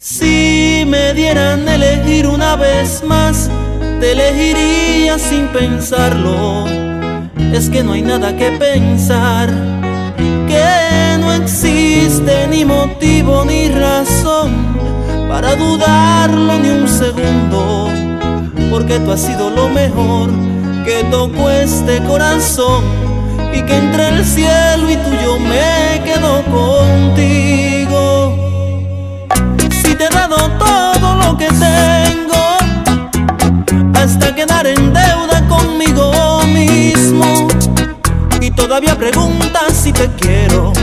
Si me dieran a elegir una vez más, te elegiría sin pensarlo. Es que no hay nada que pensar, que no existe ni motivo ni razón para dudarlo ni un segundo, porque tú has sido lo mejor que tocó este corazón, y que entre el cielo y tú yo me quedo contigo. Si te he dado todo lo que tengo, hasta quedar en deuda conmigo mismo, y todavía preguntas si te quiero,